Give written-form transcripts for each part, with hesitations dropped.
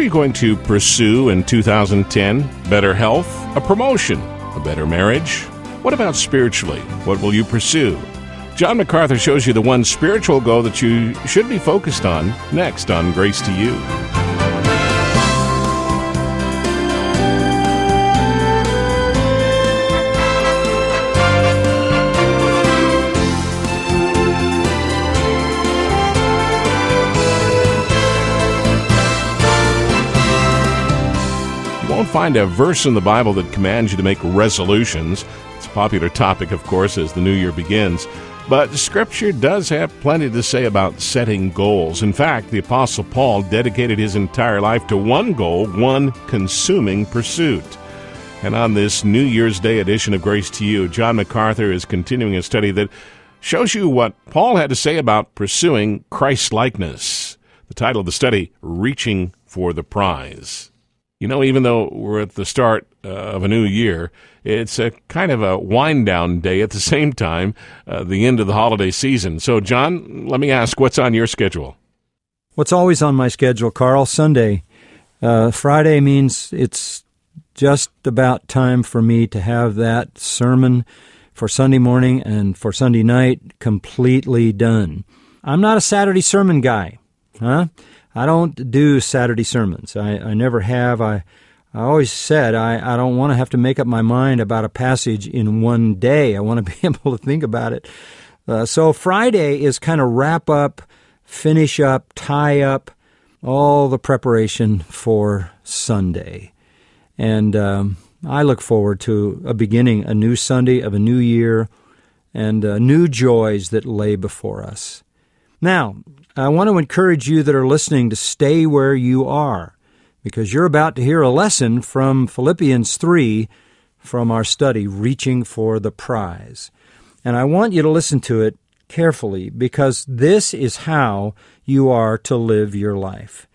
you going to pursue in 2010? Better health? A promotion? A better marriage? What about spiritually? What will you pursue? John MacArthur shows you the one spiritual goal that you should be focused on next on Grace to You. You won't find a verse in the Bible that commands you to make resolutions. It's a popular topic, of course, as the new year begins. But Scripture does have plenty to say about setting goals. In fact, the Apostle Paul dedicated his entire life to one goal, one consuming pursuit. And on this New Year's Day edition of Grace to You, John MacArthur is continuing a study that shows you what Paul had to say about pursuing Christ-likeness. The title of the study, Reaching for the Prize. You know, even though we're at the start of a new year, it's a kind of a wind-down day at the same time, the end of the holiday season. So, John, let me ask, what's on your schedule? What's always on my schedule, Carl? Sunday. Friday means it's just about time for me to have that sermon for Sunday morning and for Sunday night completely done. I'm not a Saturday sermon guy, huh? I don't do Saturday sermons. I never have. I always said I don't want to have to make up my mind about a passage in one day. I want to be able to think about it. So Friday is kind of wrap up, finish up, tie up all the preparation for Sunday. And I look forward to beginning a new Sunday of a new year and new joys that lay before us. Now, I want to encourage you that are listening to stay where you are, because you're about to hear a lesson from Philippians 3 from our study, Reaching for the Prize. And I want you to listen to it carefully, because this is how you are to live your life.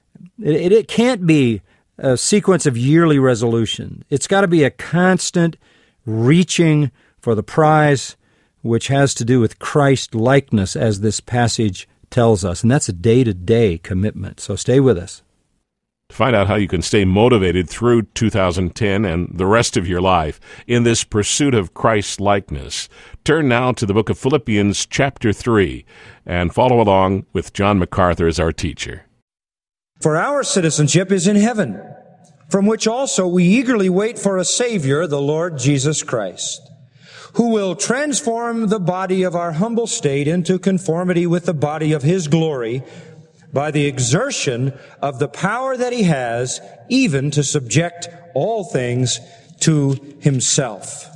It can't be a sequence of yearly resolutions. It's got to be a constant reaching for the prize, which has to do with Christ-likeness, as this passage tells us, and that's a day-to-day commitment. So stay with us. To find out how you can stay motivated through 2010 and the rest of your life in this pursuit of Christ-likeness, turn now to the book of Philippians chapter 3 and follow along with John MacArthur as our teacher. For our citizenship is in heaven, from which also we eagerly wait for a Savior, the Lord Jesus Christ, who will transform the body of our humble state into conformity with the body of His glory by the exertion of the power that He has, even to subject all things to Himself.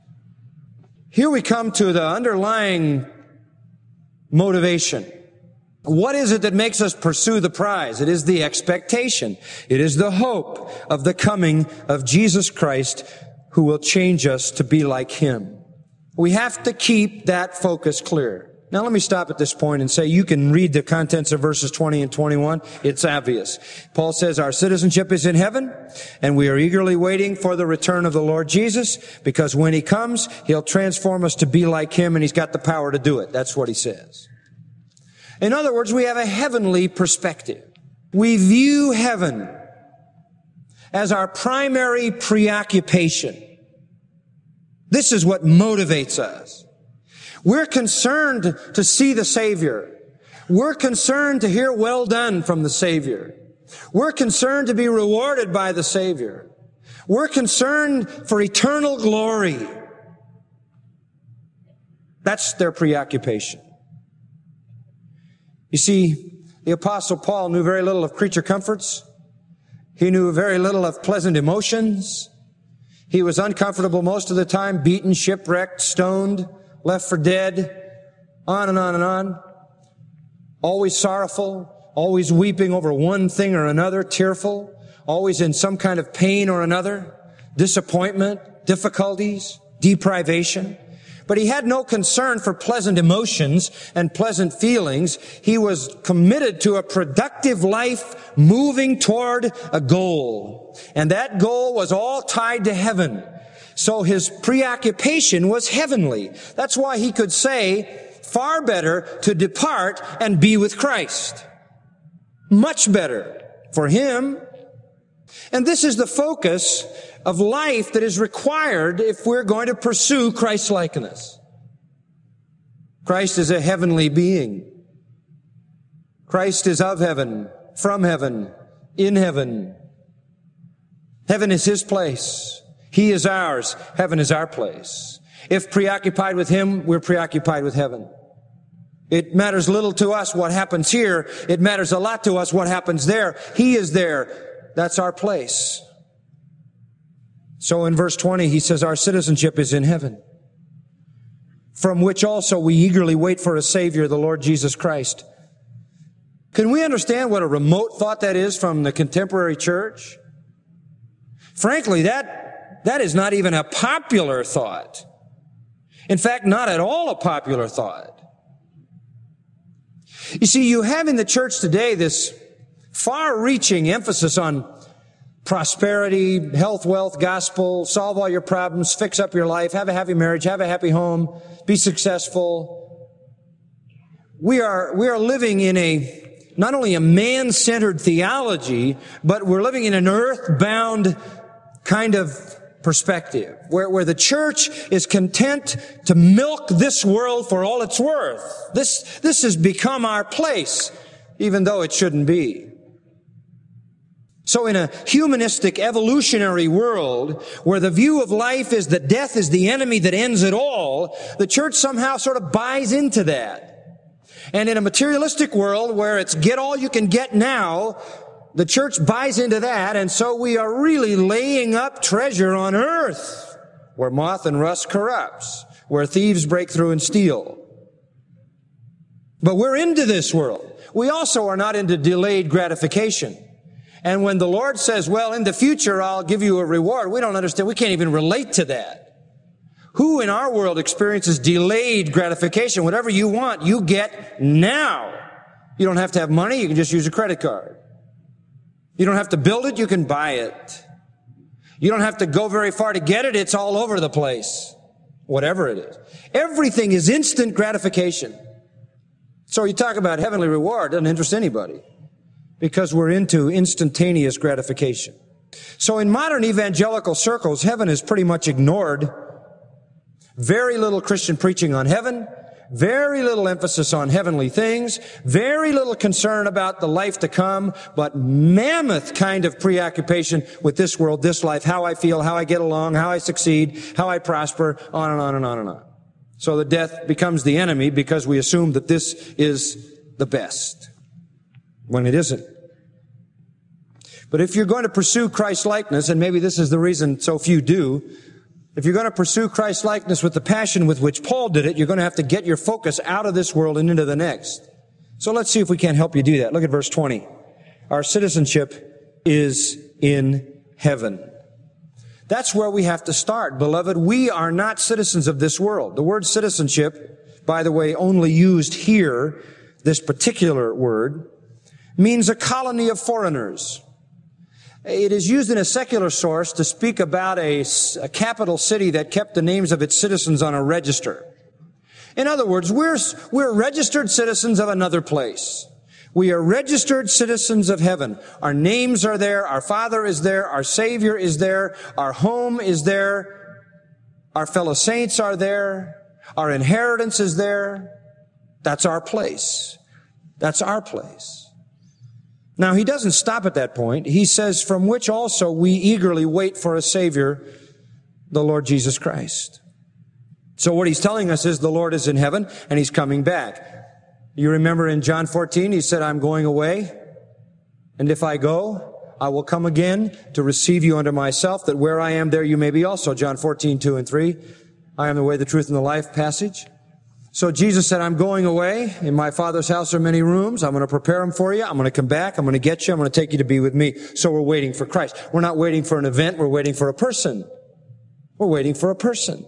Here we come to the underlying motivation. What is it that makes us pursue the prize? It is the expectation. It is the hope of the coming of Jesus Christ, who will change us to be like Him. We have to keep that focus clear. Now let me stop at this point and say you can read the contents of verses 20 and 21. It's obvious. Paul says our citizenship is in heaven, and we are eagerly waiting for the return of the Lord Jesus, because when He comes, He'll transform us to be like Him, and He's got the power to do it. That's what he says. In other words, we have a heavenly perspective. We view heaven as our primary preoccupation. This is what motivates us. We're concerned to see the Savior. We're concerned to hear well done from the Savior. We're concerned to be rewarded by the Savior. We're concerned for eternal glory. That's their preoccupation. You see, the Apostle Paul knew very little of creature comforts. He knew very little of pleasant emotions. He was uncomfortable most of the time, beaten, shipwrecked, stoned, left for dead, on and on and on. Always sorrowful, always weeping over one thing or another, tearful, always in some kind of pain or another, disappointment, difficulties, deprivation. But he had no concern for pleasant emotions and pleasant feelings. He was committed to a productive life moving toward a goal. And that goal was all tied to heaven. So his preoccupation was heavenly. That's why he could say, far better to depart and be with Christ. Much better for him And this is the focus of life that is required if we're going to pursue Christ-likeness. Christ is a heavenly being. Christ is of heaven, from heaven, in heaven. Heaven is His place. He is ours. Heaven is our place. If preoccupied with Him, we're preoccupied with heaven. It matters little to us what happens here. It matters a lot to us what happens there. He is there. That's our place. So in verse 20, he says, our citizenship is in heaven, from which also we eagerly wait for a Savior, the Lord Jesus Christ. Can we understand what a remote thought that is from the contemporary church? Frankly, that is not even a popular thought. In fact, not at all a popular thought. You see, you have in the church today this far-reaching emphasis on prosperity, health, wealth, gospel, solve all your problems, fix up your life, have a happy marriage, have a happy home, be successful. We are living in not only a man-centered theology, but we're living in an earth-bound kind of perspective, where the church is content to milk this world for all it's worth. This has become our place, even though it shouldn't be. So in a humanistic, evolutionary world, where the view of life is that death is the enemy that ends it all, the church somehow sort of buys into that. And in a materialistic world where it's get all you can get now, the church buys into that, and so we are really laying up treasure on earth, where moth and rust corrupts, where thieves break through and steal. But we're into this world. We also are not into delayed gratification. And when the Lord says, well, in the future I'll give you a reward, we don't understand. We can't even relate to that. Who in our world experiences delayed gratification? Whatever you want, you get now. You don't have to have money. You can just use a credit card. You don't have to build it. You can buy it. You don't have to go very far to get it. It's all over the place. Whatever it is. Everything is instant gratification. So you talk about heavenly reward, doesn't interest anybody, because we're into instantaneous gratification. So in modern evangelical circles, heaven is pretty much ignored. Very little Christian preaching on heaven, very little emphasis on heavenly things, very little concern about the life to come, but mammoth kind of preoccupation with this world, this life, how I feel, how I get along, how I succeed, how I prosper, on and on and on and on. So the death becomes the enemy because we assume that this is the best, when it isn't. But if you're going to pursue Christ-likeness, and maybe this is the reason so few do, if you're going to pursue Christ-likeness with the passion with which Paul did it, you're going to have to get your focus out of this world and into the next. So let's see if we can't help you do that. Look at verse 20. Our citizenship is in heaven. That's where we have to start, beloved. We are not citizens of this world. The word citizenship, by the way, only used here, this particular word, means a colony of foreigners. It is used in a secular source to speak about a capital city that kept the names of its citizens on a register. In other words, we're registered citizens of another place. We are registered citizens of heaven. Our names are there. Our Father is there. Our Savior is there. Our home is there. Our fellow saints are there. Our inheritance is there. That's our place. That's our place. Now, he doesn't stop at that point. He says, from which also we eagerly wait for a Savior, the Lord Jesus Christ. So what he's telling us is the Lord is in heaven and he's coming back. You remember in John 14, he said, I'm going away, and if I go, I will come again to receive you unto myself, that where I am, there you may be also. John 14, 2 and 3. I am the way, the truth, and the life passage. So Jesus said, I'm going away. In my Father's house are many rooms. I'm going to prepare them for you. I'm going to come back. I'm going to get you. I'm going to take you to be with me. So we're waiting for Christ. We're not waiting for an event. We're waiting for a person. We're waiting for a person.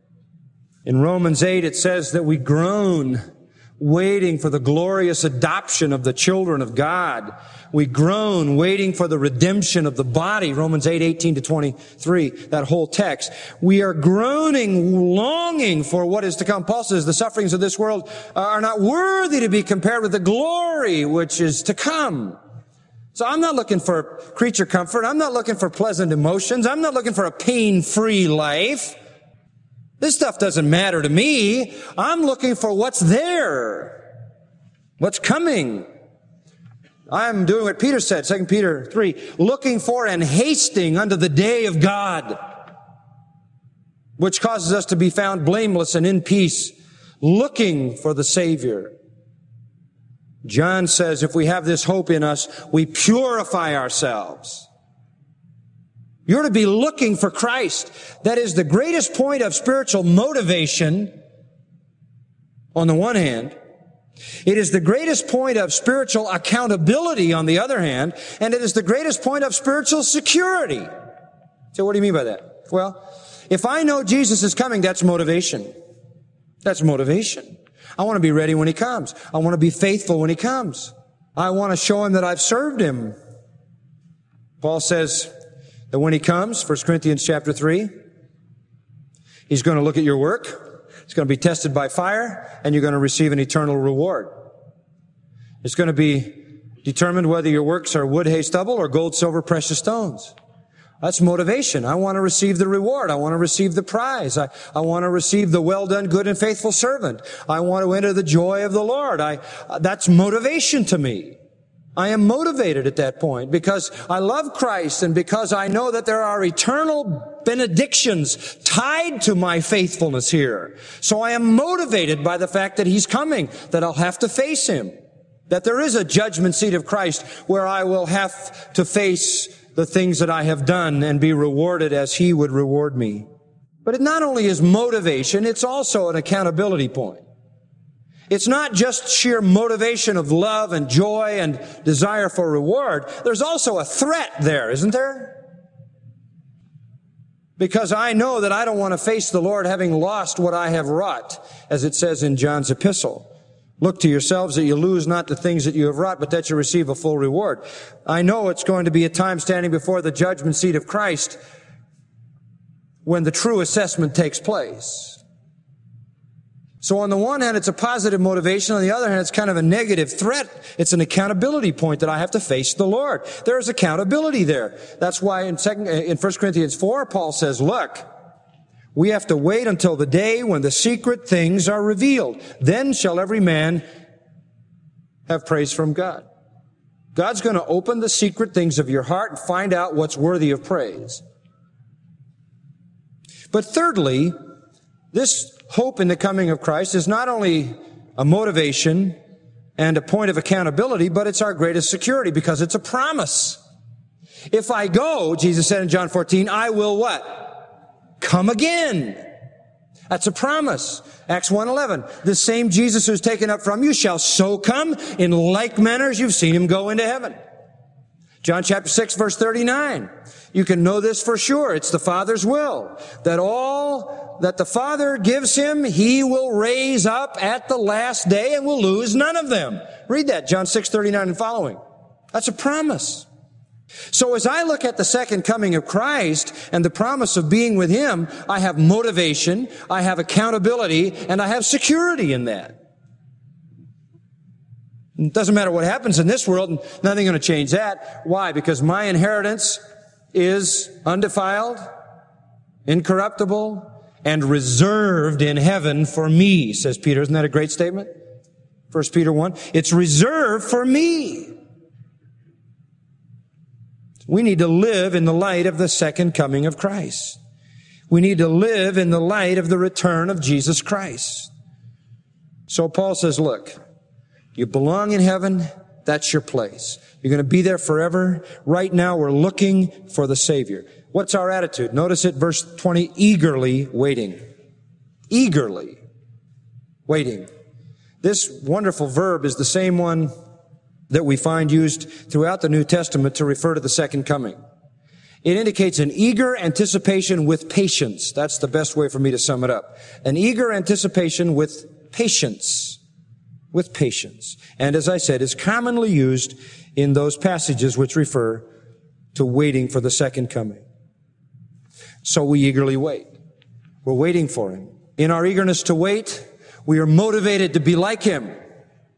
In Romans 8, it says that we groan, waiting for the glorious adoption of the children of God. We groan, waiting for the redemption of the body. Romans 8, 18 to 23, that whole text. We are groaning, longing for what is to come. Paul says the sufferings of this world are not worthy to be compared with the glory which is to come. So I'm not looking for creature comfort. I'm not looking for pleasant emotions. I'm not looking for a pain-free life. This stuff doesn't matter to me. I'm looking for what's there, what's coming. I'm doing what Peter said, 2 Peter 3, looking for and hasting unto the day of God, which causes us to be found blameless and in peace, looking for the Savior. John says if we have this hope in us, we purify ourselves. You're to be looking for Christ. That is the greatest point of spiritual motivation on the one hand. It is the greatest point of spiritual accountability on the other hand, and it is the greatest point of spiritual security. So what do you mean by that? Well, if I know Jesus is coming, that's motivation. That's motivation. I want to be ready when He comes. I want to be faithful when He comes. I want to show Him that I've served Him. Paul says that when He comes, 1 Corinthians chapter 3, He's going to look at your work. It's going to be tested by fire, and you're going to receive an eternal reward. It's going to be determined whether your works are wood, hay, stubble, or gold, silver, precious stones. That's motivation. I want to receive the reward. I want to receive the prize. I want to receive the well done, good and faithful servant. I want to enter the joy of the Lord. That's motivation to me. I am motivated at that point because I love Christ and because I know that there are eternal benedictions tied to my faithfulness here. So I am motivated by the fact that He's coming, that I'll have to face Him, that there is a judgment seat of Christ where I will have to face the things that I have done and be rewarded as He would reward me. But it not only is motivation, it's also an accountability point. It's not just sheer motivation of love and joy and desire for reward. There's also a threat there, isn't there? Because I know that I don't want to face the Lord having lost what I have wrought, as it says in John's epistle. Look to yourselves that you lose not the things that you have wrought, but that you receive a full reward. I know it's going to be a time standing before the judgment seat of Christ when the true assessment takes place. So on the one hand, it's a positive motivation. On the other hand, it's kind of a negative threat. It's an accountability point that I have to face the Lord. There's accountability there. That's why in 1 Corinthians 4, Paul says, look, we have to wait until the day when the secret things are revealed. Then shall every man have praise from God. God's going to open the secret things of your heart and find out what's worthy of praise. But thirdly, this hope in the coming of Christ is not only a motivation and a point of accountability, but it's our greatest security because it's a promise. If I go, Jesus said in John 14, I will what? Come again. That's a promise. Acts 1:11. The same Jesus who's taken up from you shall so come in like manner as you've seen Him go into heaven. John chapter 6 verse 39. You can know this for sure. It's the Father's will that all that the Father gives Him, He will raise up at the last day and will lose none of them. Read that, John 6:39 and following. That's a promise. So as I look at the second coming of Christ and the promise of being with Him, I have motivation, I have accountability, and I have security in that. It doesn't matter what happens in this world, nothing's going to change that. Why? Because my inheritance is undefiled, incorruptible, and reserved in heaven for me, says Peter. Isn't that a great statement? 1 Peter 1. It's reserved for me. We need to live in the light of the second coming of Christ. We need to live in the light of the return of Jesus Christ. So Paul says, look, you belong in heaven. That's your place. You're going to be there forever. Right now, we're looking for the Savior. What's our attitude? Notice it, verse 20, eagerly waiting. Eagerly waiting. This wonderful verb is the same one that we find used throughout the New Testament to refer to the second coming. It indicates an eager anticipation with patience. That's the best way for me to sum it up. An eager anticipation with patience. With patience. And as I said, is commonly used in those passages which refer to waiting for the second coming. So we eagerly wait. We're waiting for Him. In our eagerness to wait, we are motivated to be like Him.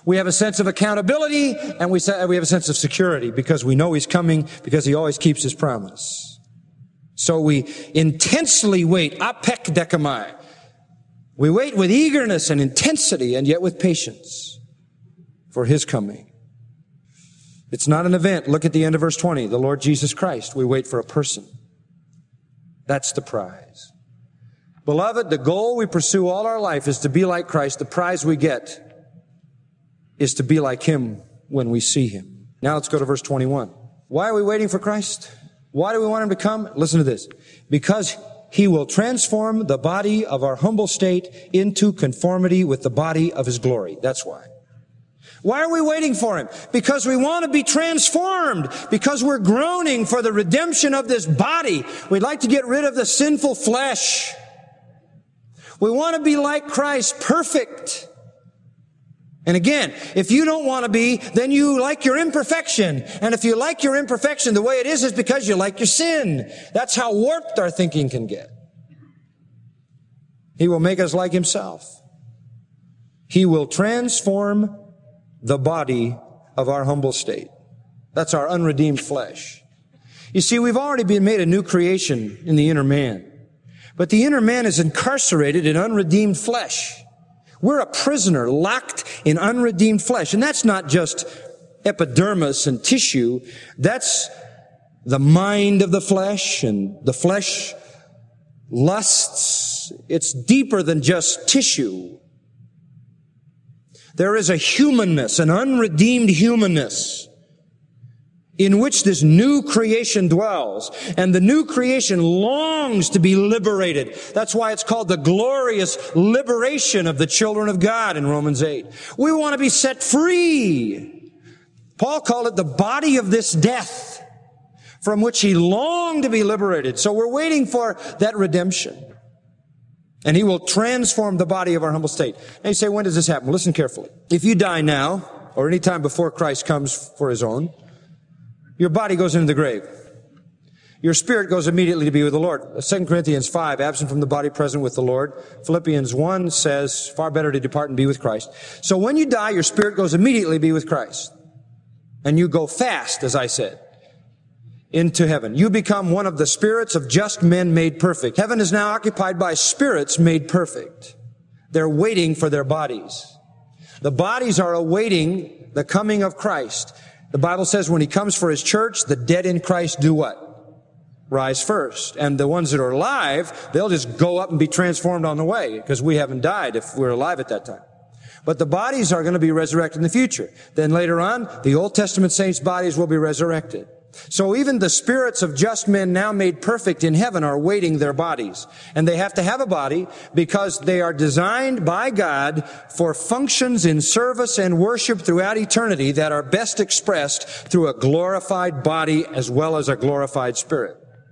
We have a sense of accountability, and we have a sense of security because we know He's coming, because He always keeps His promise. So we intensely wait, apek dekamai. We wait with eagerness and intensity, and yet with patience for His coming. It's not an event. Look at the end of verse 20. The Lord Jesus Christ. We wait for a person. That's the prize. Beloved, the goal we pursue all our life is to be like Christ. The prize we get is to be like Him when we see Him. Now let's go to verse 21. Why are we waiting for Christ? Why do we want Him to come? Listen to this. Because He will transform the body of our humble state into conformity with the body of His glory. That's why. Why are we waiting for Him? Because we want to be transformed. Because we're groaning for the redemption of this body. We'd like to get rid of the sinful flesh. We want to be like Christ, perfect. And again, if you don't want to be, then you like your imperfection. And if you like your imperfection the way it is because you like your sin. That's how warped our thinking can get. He will make us like Himself. He will transform the body of our humble state. That's our unredeemed flesh. You see, we've already been made a new creation in the inner man. But the inner man is incarcerated in unredeemed flesh. We're a prisoner locked in unredeemed flesh. And that's not just epidermis and tissue. That's the mind of the flesh, and the flesh lusts. It's deeper than just tissue. There is a humanness, an unredeemed humanness, in which this new creation dwells. And the new creation longs to be liberated. That's why it's called the glorious liberation of the children of God in Romans 8. We want to be set free. Paul called it the body of this death, from which he longed to be liberated. So we're waiting for that redemption. And He will transform the body of our humble state. And you say, when does this happen? Listen carefully. If you die now, or any time before Christ comes for His own, your body goes into the grave. Your spirit goes immediately to be with the Lord. 2 Corinthians 5, absent from the body, present with the Lord. Philippians 1 says, far better to depart and be with Christ. So when you die, your spirit goes immediately to be with Christ. And you go fast, as I said, into heaven. You become one of the spirits of just men made perfect. Heaven is now occupied by spirits made perfect. They're waiting for their bodies. The bodies are awaiting the coming of Christ. The Bible says when He comes for His church, the dead in Christ do what? Rise first. And the ones that are alive, they'll just go up and be transformed on the way, because we haven't died if we're alive at that time. But the bodies are going to be resurrected in the future. Then later on, the Old Testament saints' bodies will be resurrected. So even the spirits of just men now made perfect in heaven are waiting their bodies. And they have to have a body because they are designed by God for functions in service and worship throughout eternity that are best expressed through a glorified body as well as a glorified spirit.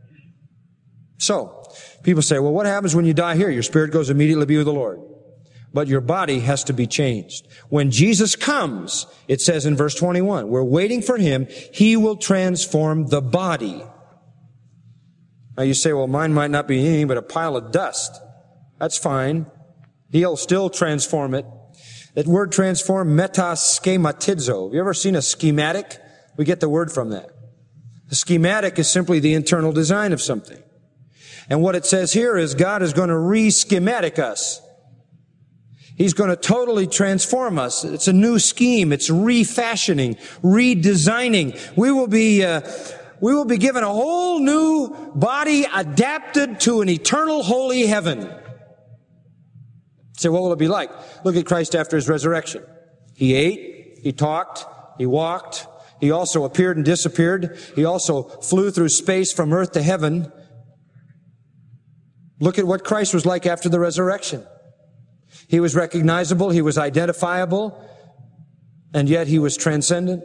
So, people say, well, what happens when you die here? Your spirit goes immediately to be with the Lord. But your body has to be changed. When Jesus comes, it says in verse 21, we're waiting for Him. He will transform the body. Now you say, well, mine might not be anything but a pile of dust. That's fine. He'll still transform it. That word transform, metaschematizo. Have you ever seen a schematic? We get the word from that. The schematic is simply the internal design of something. And what it says here is God is going to re-schematic us. He's going to totally transform us. It's a new scheme. It's refashioning, redesigning. We will be given a whole new body adapted to an eternal holy heaven. So what will it be like? Look at Christ after His resurrection. He ate, He talked, He walked. He also appeared and disappeared. He also flew through space from earth to heaven. Look at what Christ was like after the resurrection. He was recognizable, He was identifiable, and yet He was transcendent.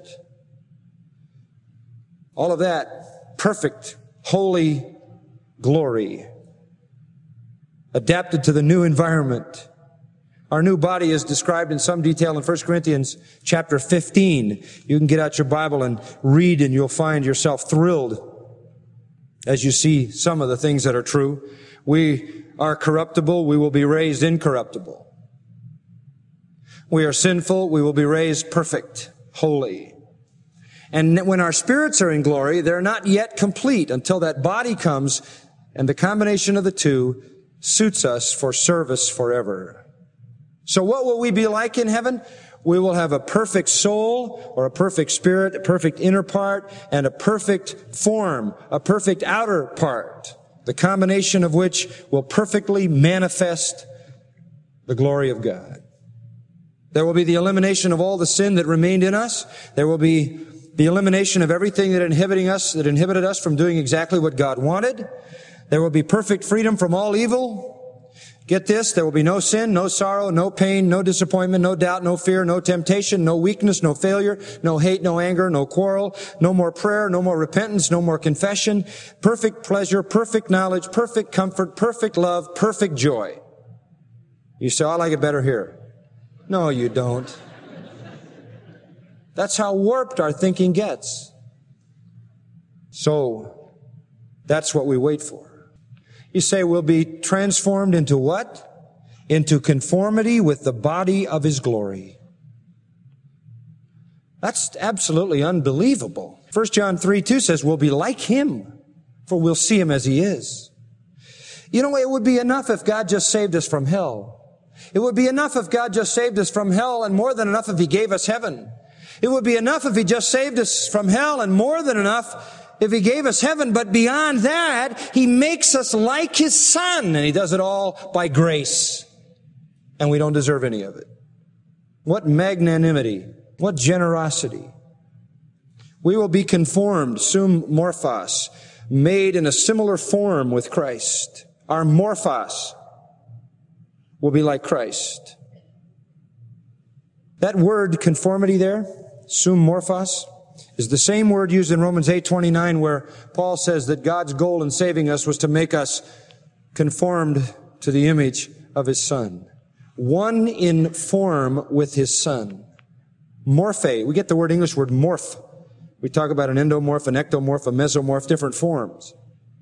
All of that, perfect, holy glory, adapted to the new environment. Our new body is described in some detail in 1 Corinthians chapter 15. You can get out your Bible and read, and you'll find yourself thrilled as you see some of the things that are true. We are corruptible, we will be raised incorruptible. we are sinful, we will be raised perfect, holy. And when our spirits are in glory, they're not yet complete until that body comes, and the combination of the two suits us for service forever. So what will we be like in heaven? We will have a perfect soul, or a perfect spirit, a perfect inner part, and a perfect form, a perfect outer part, the combination of which will perfectly manifest the glory of God. There will be the elimination of all the sin that remained in us. There will be the elimination of everything that inhibited us from doing exactly what God wanted. There will be perfect freedom from all evil. Get this, there will be no sin, no sorrow, no pain, no disappointment, no doubt, no fear, no temptation, no weakness, no failure, no hate, no anger, no quarrel, no more prayer, no more repentance, no more confession, perfect pleasure, perfect knowledge, perfect comfort, perfect love, perfect joy. You say, I like it better here. No, you don't. That's how warped our thinking gets. So, that's what we wait for. You say we'll be transformed into what? Into conformity with the body of His glory. That's absolutely unbelievable. 1 John 3:2 says we'll be like Him, for we'll see Him as He is. You know, it would be enough if God just saved us from hell. It would be enough if God just saved us from hell, and more than enough if He gave us heaven. It would be enough if He just saved us from hell, and more than enough if He gave us heaven. But beyond that, He makes us like His Son, and He does it all by grace. And we don't deserve any of it. What magnanimity, what generosity. We will be conformed, sum morphos, made in a similar form with Christ. Our morphos will be like Christ. That word conformity there, sum morphos, is the same word used in Romans 8:29, where Paul says that God's goal in saving us was to make us conformed to the image of His Son. One in form with His Son. Morphe, we get the English word morph. We talk about an endomorph, an ectomorph, a mesomorph, different forms.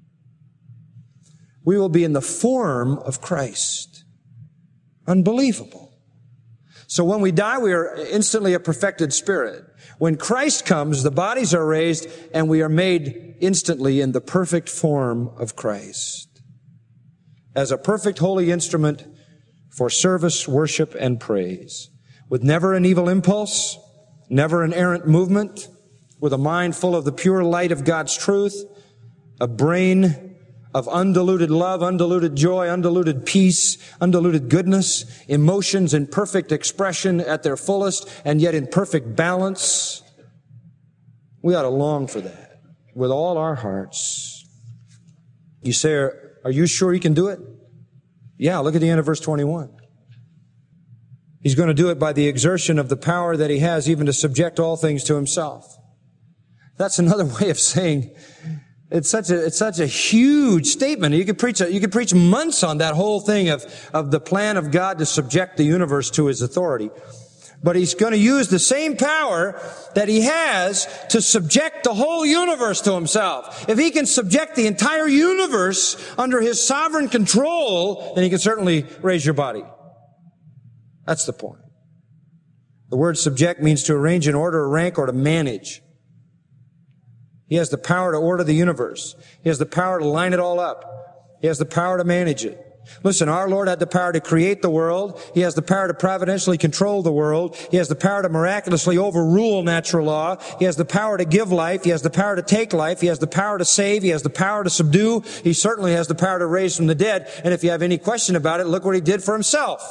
We will be in the form of Christ. Unbelievable. So when we die, we are instantly a perfected spirit. When Christ comes, the bodies are raised, and we are made instantly in the perfect form of Christ, as a perfect holy instrument for service, worship, and praise, with never an evil impulse, never an errant movement, with a mind full of the pure light of God's truth, a brain of undiluted love, undiluted joy, undiluted peace, undiluted goodness, emotions in perfect expression at their fullest, and yet in perfect balance. We ought to long for that with all our hearts. You say, are you sure you can do it? Yeah, look at the end of verse 21. He's going to do it by the exertion of the power that He has even to subject all things to Himself. That's another way of saying it's such a huge statement. You could preach months on that whole thing of the plan of God to subject the universe to His authority. But He's going to use the same power that He has to subject the whole universe to Himself. If He can subject the entire universe under His sovereign control, then He can certainly raise your body. That's the point. The word subject means to arrange in order, rank, or to manage. He has the power to order the universe. He has the power to line it all up. He has the power to manage it. Listen, our Lord had the power to create the world. He has the power to providentially control the world. He has the power to miraculously overrule natural law. He has the power to give life. He has the power to take life. He has the power to save. He has the power to subdue. He certainly has the power to raise from the dead. And if you have any question about it, look what He did for Himself.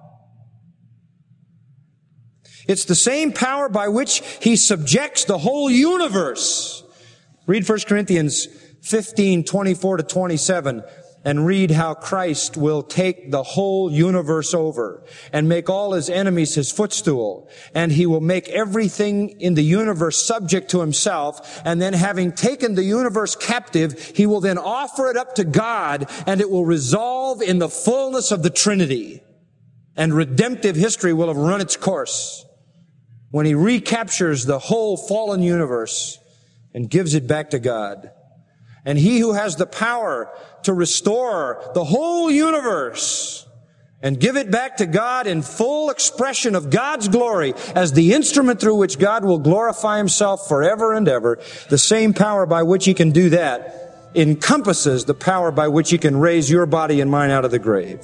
It's the same power by which He subjects the whole universe. Read 1 Corinthians 15:24-27 and read how Christ will take the whole universe over and make all His enemies His footstool. And He will make everything in the universe subject to Himself. And then having taken the universe captive, He will then offer it up to God, and it will resolve in the fullness of the Trinity. And redemptive history will have run its course when He recaptures the whole fallen universe and gives it back to God. And He who has the power to restore the whole universe and give it back to God in full expression of God's glory as the instrument through which God will glorify Himself forever and ever, the same power by which He can do that encompasses the power by which He can raise your body and mine out of the grave.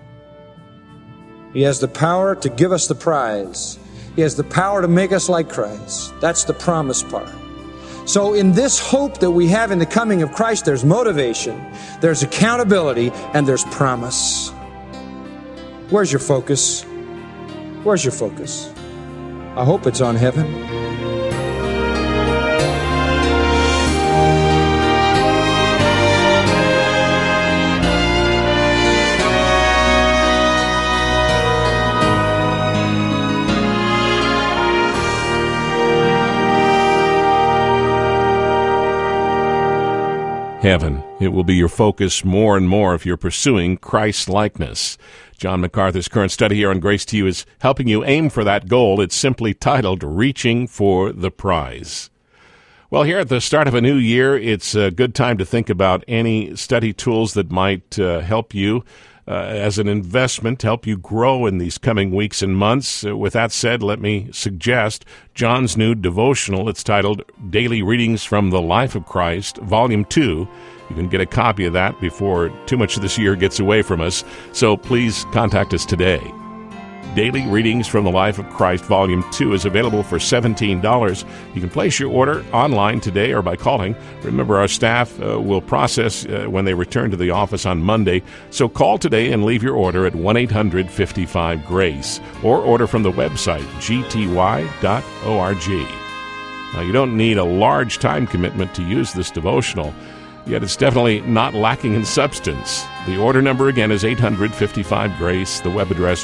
He has the power to give us the prize. He has the power to make us like Christ. That's the promise part. So in this hope that we have in the coming of Christ, there's motivation, there's accountability, and there's promise. Where's your focus? Where's your focus? I hope it's on heaven. Heaven. It will be your focus more and more if you're pursuing Christ-likeness. John MacArthur's current study here on Grace to You is helping you aim for that goal. It's simply titled, Reaching for the Prize. Well, here at the start of a new year, it's a good time to think about any study tools that might help you as an investment, help you grow in these coming weeks and months. With that said, let me suggest John's new devotional. It's titled Daily Readings from the Life of Christ, Volume 2. You can get a copy of that before too much of this year gets away from us, so please contact us today. Daily Readings from the Life of Christ, Volume 2 is available for $17. You can place your order online today or by calling. Remember, our staff will process when they return to the office on Monday, so call today and leave your order at 1-800-55-GRACE or order from the website, gty.org. Now, you don't need a large time commitment to use this devotional, yet it's definitely not lacking in substance. The order number again is 800-55-GRACE, the web address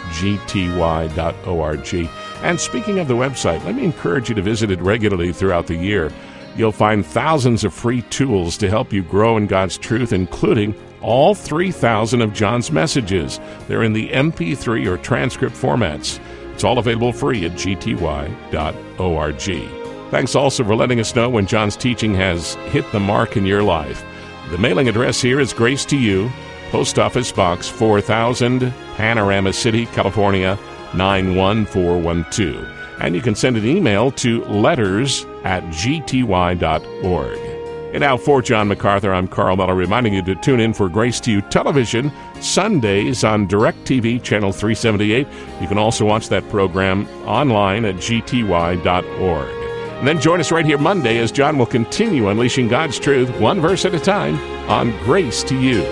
gty.org. And speaking of the website, let me encourage you to visit it regularly throughout the year. You'll find thousands of free tools to help you grow in God's truth, including all 3,000 of John's messages. They're in the MP3 or transcript formats. It's all available free at gty.org. Thanks also for letting us know when John's teaching has hit the mark in your life. The mailing address here is Grace to You, Post Office Box 4000, Panorama City, California, 91412. And you can send an email to letters@gty.org. And now for John MacArthur, I'm Carl Miller, reminding you to tune in for Grace to You Television, Sundays on DirecTV, Channel 378. You can also watch that program online at gty.org. And then join us right here Monday as John will continue unleashing God's truth, one verse at a time, on Grace to You.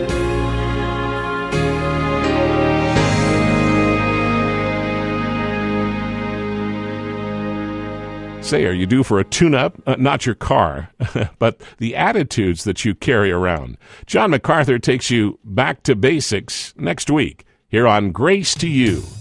Say, are you due for a tune-up? Not your car, but the attitudes that you carry around. John MacArthur takes you back to basics next week here on Grace to You.